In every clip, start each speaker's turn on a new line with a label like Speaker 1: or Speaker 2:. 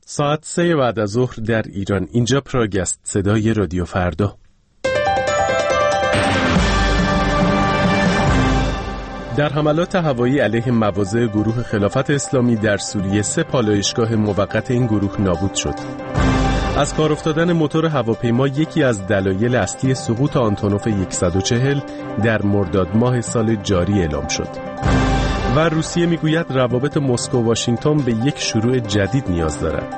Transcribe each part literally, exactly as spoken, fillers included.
Speaker 1: ساعت سه بعد از ظهر در ایران. اینجا پراگ است، صدای رادیو فردا. در حملات هوایی علیه مواضع گروه خلافت اسلامی در سوریه سه پالایشگاه موقت این گروه نابود شد. از کار افتادن موتور هواپیما یکی از دلایل اصلی سقوط آنتونوف صد و چهل در مرداد ماه سال جاری اعلام شد. و روسیه میگوید روابط مسکو و واشنگتن به یک شروع جدید نیاز دارد.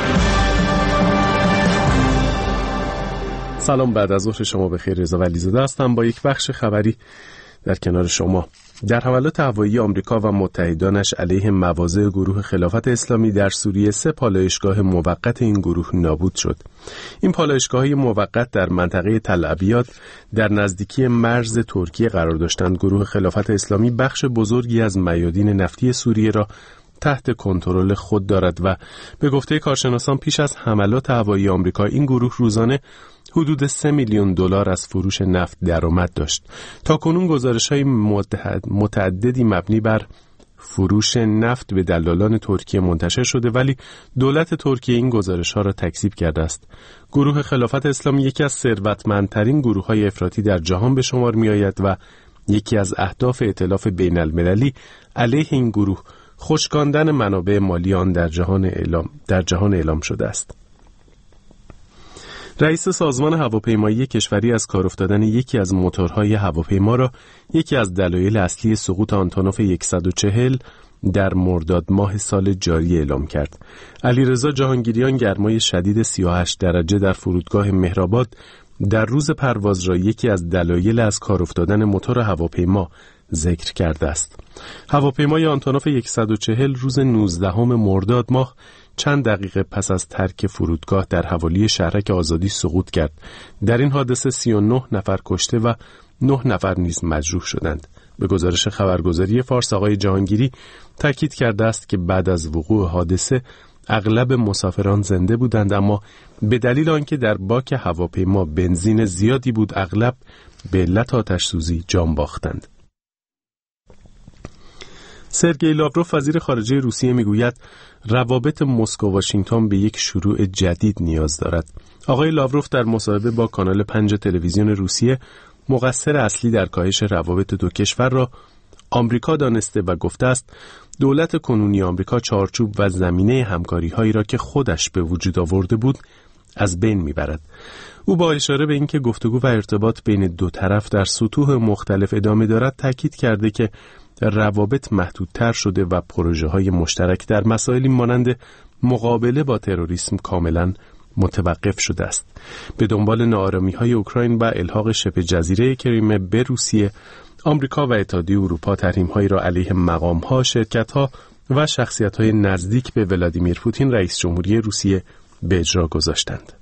Speaker 1: سلام، بعد از ظهر شما بخیر. رضا ولیزاده هستم با یک بخش خبری در کنار شما. در حملات هوایی آمریکا و متحدانش علیه مواضع گروه خلافت اسلامی در سوریه سه پالایشگاه موقت این گروه نابود شد. این پالایشگاه‌های موقت در منطقه تل ابیاد در نزدیکی مرز ترکیه قرار داشتند. گروه خلافت اسلامی بخش بزرگی از میادین نفتی سوریه را تحت کنترل خود دارد و به گفته کارشناسان پیش از حملات هوایی آمریکا این گروه روزانه حدود سه میلیون دلار از فروش نفت درآمد داشت. تا کنون گزارش‌های متعددی مبنی بر فروش نفت به دلالان ترکیه منتشر شده، ولی دولت ترکیه این گزارش‌ها را تکذیب کرده است. گروه خلافت اسلامی یکی از ثروتمندترین گروه‌های افراطی در جهان به شمار می‌آید و یکی از اهداف ائتلاف بین‌المللی علیه این گروه خشکاندن منابع مالی آن در جهان اعلام در جهان اعلام شده است. رئیس سازمان هواپیمایی کشوری از کار افتادن یکی از موتورهای هواپیما را یکی از دلایل اصلی سقوط آنتونوف صد و چهل در مرداد ماه سال جاری اعلام کرد. علیرضا جهانگیریان گرمای شدید سی و هشت درجه در فرودگاه مهرآباد در روز پرواز را یکی از دلایل از کار افتادن موتور هواپیما ذکر کرده است. هواپیمای آنتونوف صد و چهل روز نوزدهم مرداد ماه چند دقیقه پس از ترک فرودگاه در حوالی شهرک آزادی سقوط کرد. در این حادثه سی و نه نفر کشته و نه نفر نیز مجروح شدند. به گزارش خبرگزاری فارس آقای جهانگیری تاکید کرده است که بعد از وقوع حادثه اغلب مسافران زنده بودند، اما به دلیل آنکه در باک هواپیما بنزین زیادی بود اغلب به علت آتش سوزی جان باختند. سرگئی لاوروف وزیر خارجه روسیه میگوید روابط مسکو و واشنگتن به یک شروع جدید نیاز دارد. آقای لاوروف در مصاحبه با کانال پنج تلویزیون روسیه مقصر اصلی در کاهش روابط دو کشور را آمریکا دانسته و گفته است دولت کنونی آمریکا چارچوب و زمینه همکاری‌هایی را که خودش به وجود آورده بود از بین میبرد. او با اشاره به اینکه گفتگو و ارتباط بین دو طرف در سطوح مختلف ادامه دارد تاکید کرده که روابط محدودتر شده و پروژه‌های مشترک در مسائلی مانند مقابله با تروریسم کاملا متوقف شده است. به دنبال ناآرامی‌های اوکراین و الحاق شبه جزیره کریمه به روسیه، آمریکا و اتحادیه اروپا تحریم‌هایی را علیه مقام‌ها، شرکت‌ها و شخصیت‌های نزدیک به ولادیمیر پوتین رئیس جمهوری روسیه به اجرا گذاشتند.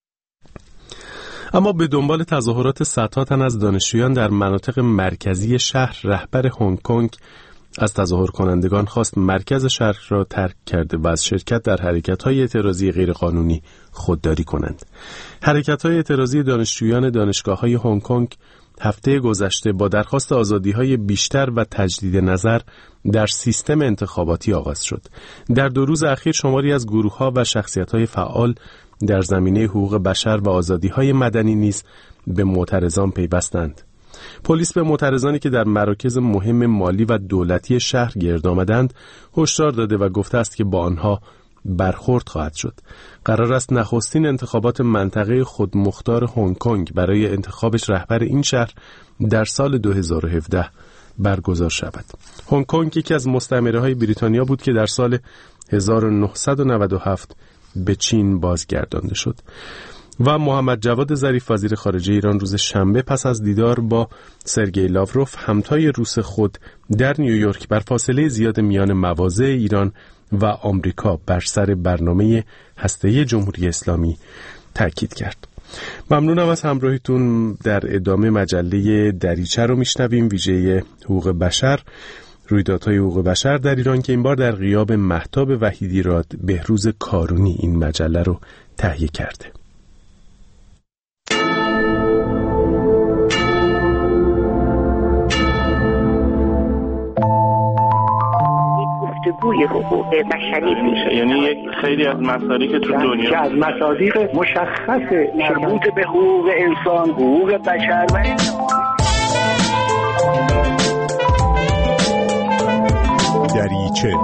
Speaker 1: اما به دنبال تظاهرات صدها تن از دانشجویان در مناطق مرکزی شهر، رهبر هنگ کنگ از تظاهر کنندگان خواست مرکز شهر را ترک کرده و از شرکت در حرکت‌های اعتراضی غیرقانونی خودداری کنند. حرکت‌های اعتراضی دانشجویان دانشگاه‌های هنگ کنگ هفته گذشته با درخواست آزادی‌های بیشتر و تجدید نظر در سیستم انتخاباتی آغاز شد. در دو روز اخیر شماری از گروه‌ها و شخصیت‌های فعال در زمینه حقوق بشر و آزادی‌های مدنی نیز به معترضان پیوستند. پلیس به معترضانی که در مراکز مهم مالی و دولتی شهر گرد آمدند هشدار داده و گفته است که با آنها برخورد خواهد شد. قرار است نخستین انتخابات منطقه خودمختار هنگ کنگ برای انتخابش رهبر این شهر در سال دو هزار و هفده برگزار شود. هنگ کنگ یکی از مستعمره‌های بریتانیا بود که در سال هزار و نهصد و نود و هفت به چین بازگردانده شد. و محمد جواد ظریف وزیر خارجه ایران روز شنبه پس از دیدار با سرگئی لاوروف همتای روس خود در نیویورک بر فاصله زیاد میان مواضع ایران و آمریکا بر سر برنامه هسته‌ای جمهوری اسلامی تاکید کرد. ممنونم از همراهیتون. در ادامه مجله دریچه رو میشنویم، ویژه حقوق بشر، رویدادهای حقوق بشر در ایران که این بار در غیاب مهتاب وحیدیراد بهروز کارونی این مجله رو تهیه کرده.
Speaker 2: بهبوی حقوق بشری میشه.
Speaker 3: یعنی یک خیلی از مسائلی که تو دنیا
Speaker 4: که از مصادیق مشخص مربوط به حقوق انسان، حقوق بشر و
Speaker 5: دریچه.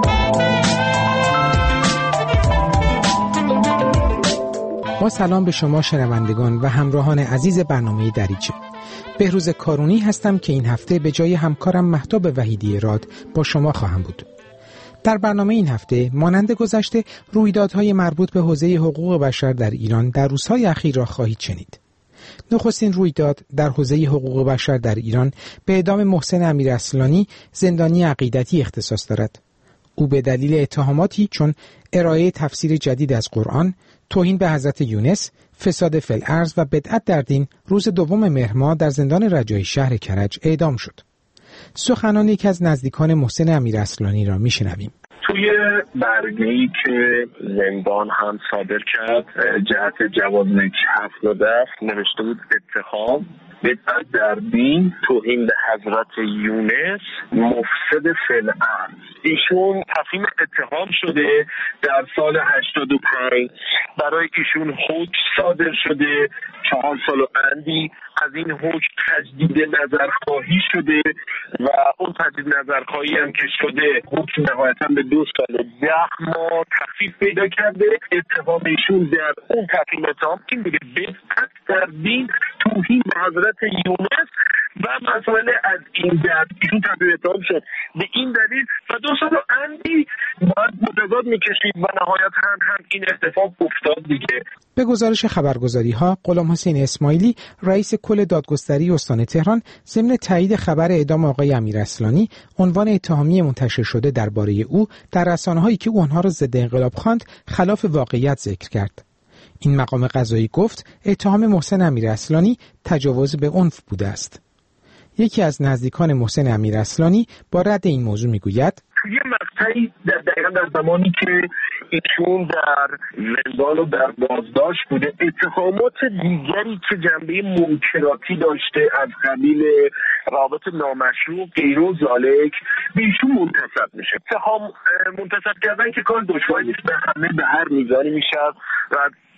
Speaker 6: با سلام به شما شنوندگان و همراهان عزیز برنامه دریچه. بهروز کارونی هستم که این هفته به جای همکارم مهتاب وحیدی راد با شما خواهم بود. در برنامه این هفته مانند گذشته رویدادهای مربوط به حوزه حقوق بشر در ایران در روزهای اخیر را خواهید شنید. نخستین رویداد در حوزه حقوق بشر در ایران به اعدام محسن امیراصلانی، زندانی عقیدتی اختصاص دارد. او به دلیل اتهاماتی چون ارائه تفسیر جدید از قرآن، توهین به حضرت یونس، فساد فی الارض و بدعت در دین روز دوم مهر ماه در زندان رجایی شهر کرج اعدام شد. سخنان یکی از نزدیکان محسن امیراصلانی را میشنویم.
Speaker 7: توی برگه‌ای که زندان هم صادر کرد جهت جواز حفظ و دفن نوشته بود اتهام بدعت در دین، توهین به حضرت یونس، مفسد فی الارض. ایشون تفهیم اتهام شده. در سال هشتاد و پنج برای ایشون حکم صادر شده، چهار سال و اندی از این حکم تجدید نظرخواهی شده و اون تجدید نظرخواهی هم که شده حکم نهایتاً به دو سال ده ماه تخفیف پیدا کرده. اتهام ایشون در اون تفهیم اتهام این بوده بدعت در دین، توهین به حضرت یونس و مسائل از این در ایشون تفهیم اتهام شد. به این دلیل و دو سال و اندی باید متضاد میکشید و نهایتاً هم, هم این اتفاق افتاد دیگه.
Speaker 6: به گزارش خبرگزاری ها، غلام حسین اسماعیلی رئیس کل دادگستری استان تهران ضمن تایید خبر اعدام آقای امیراصلانی عنوان اتهامی منتشر شده درباره او در رسانه‌هایی که او آنها را ضد انقلاب خواند خلاف واقعیت ذکر کرد. این مقام قضایی گفت اتهام محسن امیراصلانی تجاوز به عنف بوده است. یکی از نزدیکان محسن امیراصلانی با رد این موضوع میگوید
Speaker 7: توی مقطعی در دقیقا در زمانی که ایشون در زندان و در بازداشت بوده اتهامات دیگری که جنبه منکراتی داشته از قبیل رابط نامشروع غیر و ذالک به ایشون منتسب میشه. اتهام منتسب کردن که کار دشواری نیست، به همه به هر میزانی میشه و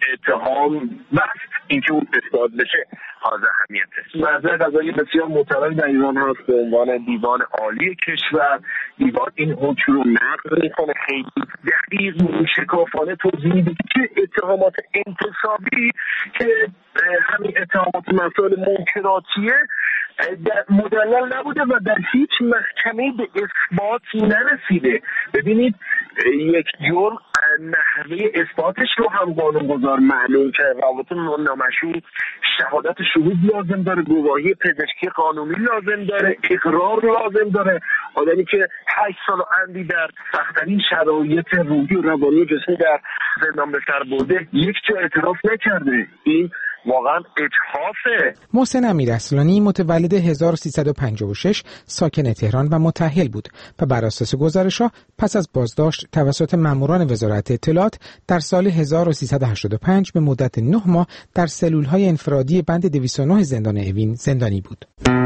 Speaker 7: اتهام بس اینکه اون اثبات بشه حاضر اهمیته. مرجع قضایی بسیار معتبری در ایران هست به عنوان دیوان عالی کشور. دیوان این حکم رو نقض میکنه، خیلی دقیق شکافانه توضیح میده که اتهامات انتصابی که همین اتهامات مسائل منکراتیه مدلل نبوده و در هیچ محکمه به اثبات نرسیده. ببینید یک جرم نحوه اثباتش رو هم قانونگذار معلوم کرد. رابطه نامشروع شهادت شهود لازم داره، گواهی پزشکی قانونی لازم داره، اقرار لازم داره. آدمی که هشت سال و اندی در سخت‌ترین شرایط روحی و روانی و جسمی در زندان به سر برده یک جا اعتراف نکرده. این واقعا اجحافه.
Speaker 6: محسن امیراصلانی متولد هزار و سیصد و پنجاه و شش ساکن تهران و متأهل بود و بر اساس گزارش‌ها پس از بازداشت توسط ماموران وزارت اطلاعات در سال هزار و سیصد و هشتاد و پنج به مدت نه ماه در سلول‌های انفرادی بند دویست و نه زندان اوین زندانی بود.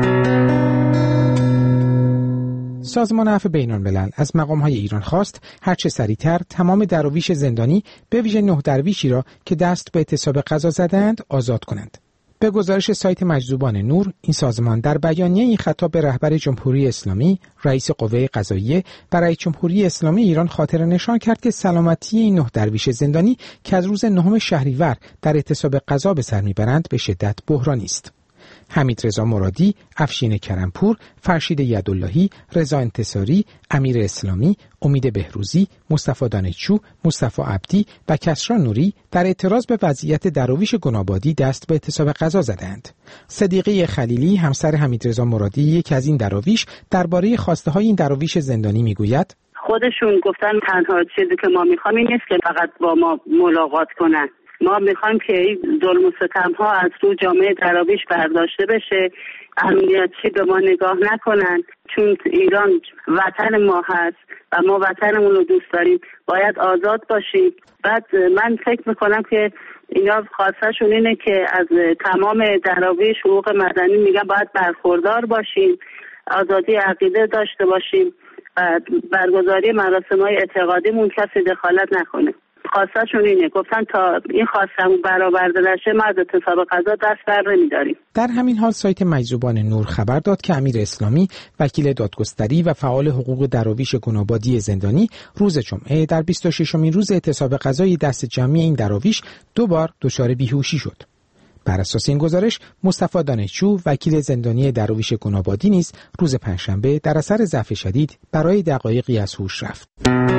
Speaker 6: سازمان عفو بین‌الملل از مقام‌های ایران خواست هرچه سریعتر تمام دراویش زندانی به ویژه نه درویشی را که دست به اعتصاب قضا زدند آزاد کنند. به گزارش سایت مجذوبان نور، این سازمان در بیانیه‌ای خطاب به رهبر جمهوری اسلامی، رئیس قوه قضاییه و رئیس جمهوری اسلامی ایران خاطر نشان کرد که سلامتی این نه درویش زندانی که از روز نهم شهریور در اعتصاب قضا به سر میبرند به شدت بحرانی است. حمید رضا مرادی، افشین کرمپور، فرشید یداللهی، رضا انتصاری، امیر اسلامی، امید بهروزی، مصطفی دانشجو، مصطفی عبدی و کسری نوری در اعتراض به وضعیت دراویش گنابادی دست به اعتصاب قضا زدند. صدیقه خلیلی، همسر حمید رضا مرادی، یک از این دراویش، درباره خواسته های این دراویش زندانی میگوید:
Speaker 8: خودشون گفتن تنها چیزی که ما میخوایم این نیست که فقط با ما ملاقات کنن. ما میخوایم که این ظلم و ستم ها از رو جامعه دراویش برداشته بشه، امنیتی به ما نگاه نکنن، چون ایران وطن ما هست و ما وطنمون رو دوست داریم، باید آزاد باشیم. بعد من فکر میکنم که اینا خواستشون اینه که از تمام دراویش حقوق مدنی میگن باید برخوردار باشیم، آزادی عقیده داشته باشیم و برگزاری مراسم‌های اعتقادیمون کسی دخالت نکنه. خواستشون اینه، گفتن تا این خواستمون برآورده نشه ما از اعتصاب غذا دست بر نمی‌داریم.
Speaker 6: در همین حال سایت مجذوبان نور خبر داد که امیر اسلامی، وکیل دادگستری و فعال حقوق دراویش گنابادی زندانی، روز جمعه در بیست و ششمین روز اعتصاب غذای دست جمعی این دراویش دو بار دچار بیهوشی شد. بر اساس این گزارش مصطفی دانشجو، وکیل زندانی دراویش گنابادی نیز روز پنجشنبه در اثر ضعف شدید برای دقایقی از هوش رفت.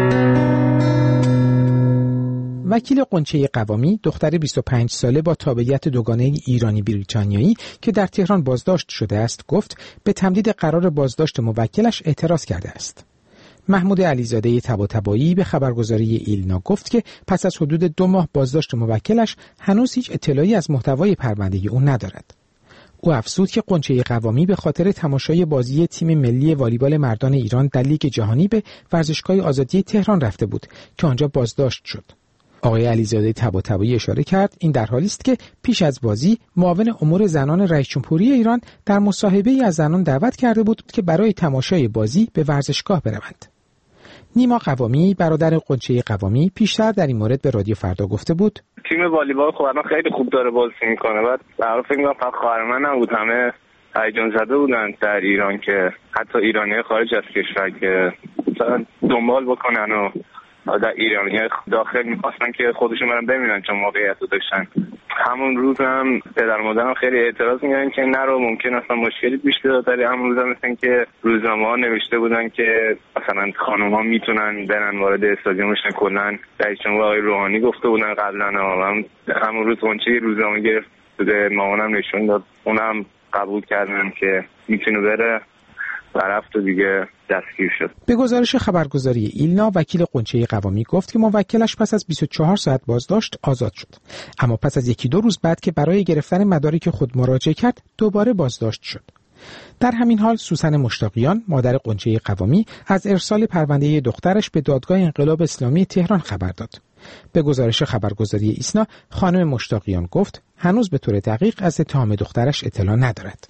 Speaker 6: وکیل قنچه قوامی، دختر بیست و پنج ساله با تابعیت دوگانه ایرانی بریتانیایی که در تهران بازداشت شده است، گفت به تمدید قرار بازداشت موکلش اعتراض کرده است. محمود علیزاده طباطبایی به خبرگزاری ایلنا گفت که پس از حدود دو ماه بازداشت موکلش هنوز هیچ اطلاعی از محتوای پرونده او ندارد. او افزود که قنچه قوامی به خاطر تماشای بازی تیم ملی والیبال مردان ایران در لیگ جهانی به ورزشگاه آزادی تهران رفته بود که آنجا بازداشت شد. آقای علیزاده طباطبایی اشاره کرد این در حالی است که پیش از بازی معاون امور زنان رئیس جمهوری ایران در مصاحبه‌ای از زنان دعوت کرده بود که برای تماشای بازی به ورزشگاه بروند. نیما قوامی، برادر قنچه قوامی، پیشتر در این مورد به رادیو فردا گفته بود
Speaker 3: تیم والیبال خب الان خیلی خوب داره بازی میکنه. بعد در فکر می‌کنم فقط خواهر من نبود، همه هیجان زده بودن در ایران که حتی ایرانی خارج از کشور که مثلا دنبال بکنن و در ایرانی داخل می‌خواستن که خودشون برن ببینن چون موقعیت رو داشتن. همون روز هم پدر مادرم خیلی اعتراض می‌کردن که نرو، ممکن اصلا مشکلی پیش بیاد. در همون روز هم مثلا که روزنامه‌ها نوشته بودن که مثلا خانم‌ها میتونن برن وارد استادیوم بشن. کلاً رئیس جمهور آقای روحانی گفته بودن قبلا. هم همون روز اونچه روزنامه گرفت به مامانم نشون داد، اونم قبول کردن که میتونه بره و رفت و دیگه دستگیر شد.
Speaker 6: به گزارش خبرگزاری ایلنا، وکیل قنچه قوامی گفت که موکلش پس از بیست و چهار ساعت بازداشت آزاد شد، اما پس از یکی دو روز بعد که برای گرفتن مدارک خود مراجعه کرد دوباره بازداشت شد. در همین حال سوسن مشتاقیان، مادر قنچه قوامی، از ارسال پرونده دخترش به دادگاه انقلاب اسلامی تهران خبر داد. به گزارش خبرگزاری ایسنا، خانم مشتاقیان گفت هنوز به طور دقیق از اتهام دخترش اطلاع ندارد.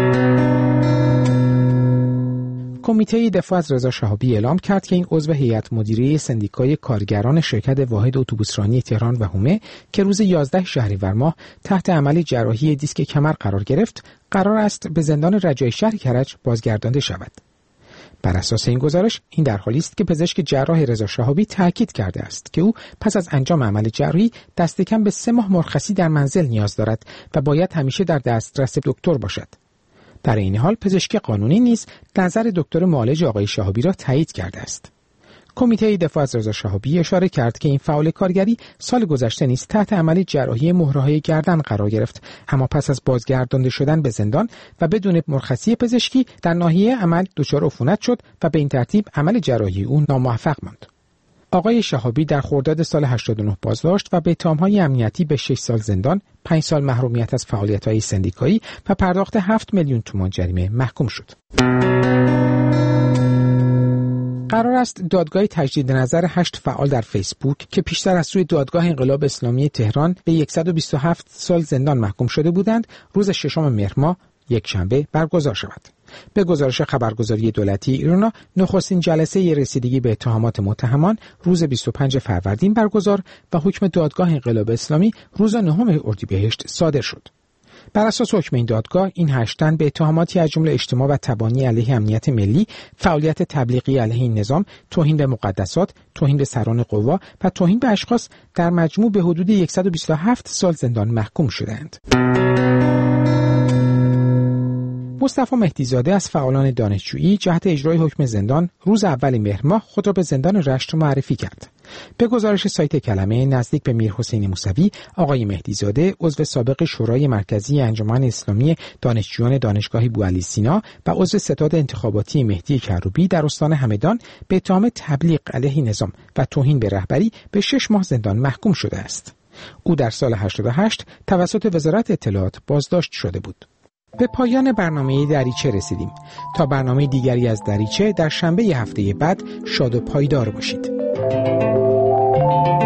Speaker 6: کمیته دفاع از رضا شهابی اعلام کرد که این عضو هیئت مدیره سندیکای کارگران شرکت واحد اتوبوسرانی تهران و حومه که روز یازده شهریور ماه تحت عمل جراحی دیسک کمر قرار گرفت، قرار است به زندان رجای شهر کرج بازگردانده شود. بر اساس این گزارش، این در حالی است که پزشک جراح رضا شهابی تاکید کرده است که او پس از انجام عمل جراحی دست کم به سه ماه مرخصی در منزل نیاز دارد و باید همیشه در دسترس دکتر باشد. در این حال پزشک قانونی نیز نظر دکتر معالج آقای شهابی را تایید کرده است. کمیته دفاع از رضا شهابی اشاره کرد که این فعال کارگری سال گذشته نیز تحت عمل جراحی مهره‌های گردن قرار گرفت، اما پس از بازگردانده شدن به زندان و بدون مرخصی پزشکی در ناحیه عمل دچار عفونت شد و به این ترتیب عمل جراحی او ناموفق ماند. آقای شهابی در خرداد سال هشتاد و نه بازداشت و به اتهام‌های امنیتی به شش سال زندان، پنج سال محرومیت از فعالیت‌های سندیکایی و پرداخت هفت میلیون تومان جریمه محکوم شد. قرار است دادگاه تجدید نظر هشت فعال در فیسبوک که پیشتر از سوی دادگاه انقلاب اسلامی تهران به صد و بیست و هفت سال زندان محکوم شده بودند، روز ششم مهر ماه یک شنبه برگزار شود. به گزارش خبرگزاری دولتی ایرنا، نخستین جلسه رسیدگی به اتهامات متهمان روز بیست و پنج فروردین برگزار و حکم دادگاه انقلاب اسلامی روز نهم اردیبهشت صادر شد. بر اساس حکم این دادگاه، این هشت تن به اتهاماتی از جمله اجتماع و تبانی علیه امنیت ملی، فعالیت تبلیغی علیه این نظام، توهین به مقدسات، توهین به سران قوا و توهین به اشخاص در مجموع به حدود صد و بیست و هفت سال زندان محکوم شدند. مصطفی مهدیزاده از فعالان دانشجویی جهت اجرای حکم زندان روز اول مهر ماه خود را به زندان رشت معرفی کرد. به گزارش سایت کلمه، نزدیک به میر حسین موسوی، آقای مهدیزاده عضو سابق شورای مرکزی انجمن اسلامی دانشجویان دانشگاه بوعلی سینا و عضو ستاد انتخاباتی مهدی کروبی در استان همدان به اتهام تبلیغ علیه نظام و توهین به رهبری به شش ماه زندان محکوم شده است. او در سال هشتاد و هشت توسط وزارت اطلاعات بازداشت شده بود. به پایان برنامه دریچه رسیدیم. تا برنامه دیگری از دریچه در شنبه هفته بعد شاد و پایدار باشید.